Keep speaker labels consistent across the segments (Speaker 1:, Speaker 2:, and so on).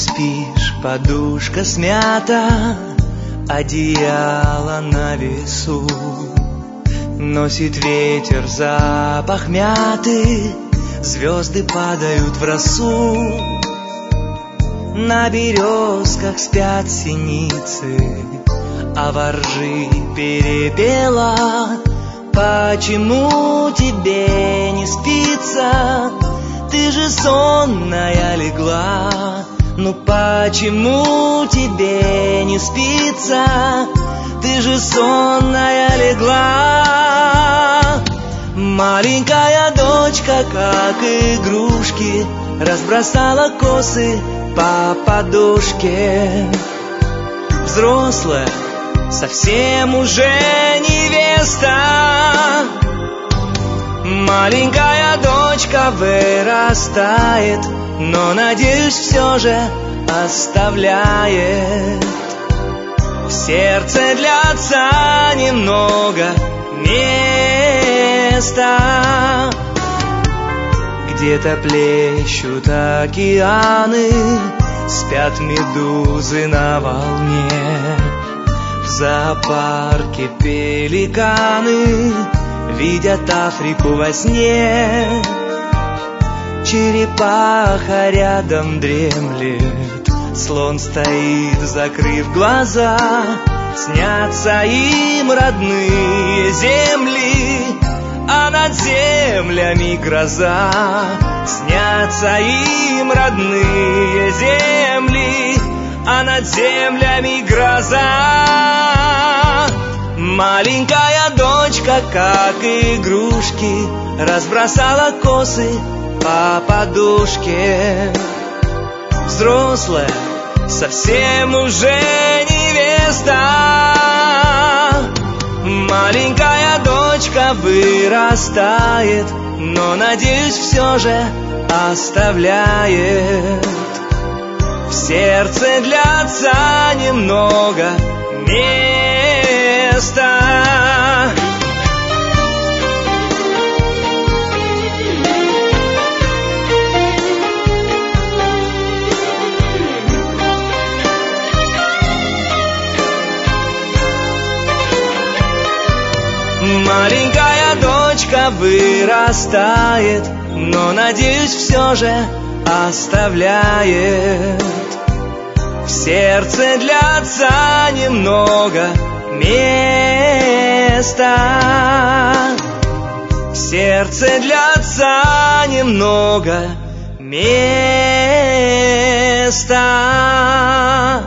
Speaker 1: спишь, подушка смята, одеяло на весу. Носит ветер запах мяты, звезды падают в росу. На березках спят синицы, а воржи перепела. Почему тебе не спится? Ты же сонная легла. Ну почему тебе не спится? Ты же сонная легла. Маленькая дочка, как игрушки, разбросала косы по подушке. Взрослая, совсем уже невеста. Маленькая дочка вырастает, но, надеюсь, все же оставляет в сердце для отца немного места. Где-то плещут океаны, спят медузы на волне. В зоопарке пеликаны видят Африку во сне. Черепаха рядом дремлет, слон стоит, закрыв глаза. Снятся им родные земли, а над землями гроза. Снятся им родные земли, а над землями гроза. Маленькая дочка, как игрушки, разбросала косы по подушке. Взрослая, совсем уже невеста. Маленькая дочка вырастает, но, надеюсь, все же оставляет в сердце для отца немного места. Маленькая дочка вырастает, но, надеюсь, все же оставляет в сердце для отца немного места. В сердце для отца немного места.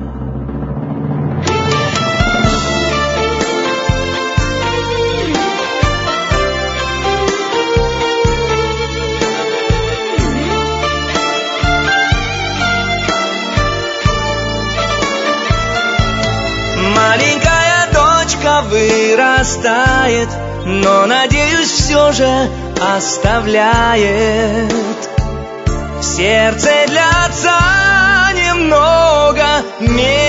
Speaker 1: Маленькая дочка вырастает, но, надеюсь, все же оставляет в сердце для отца немного места.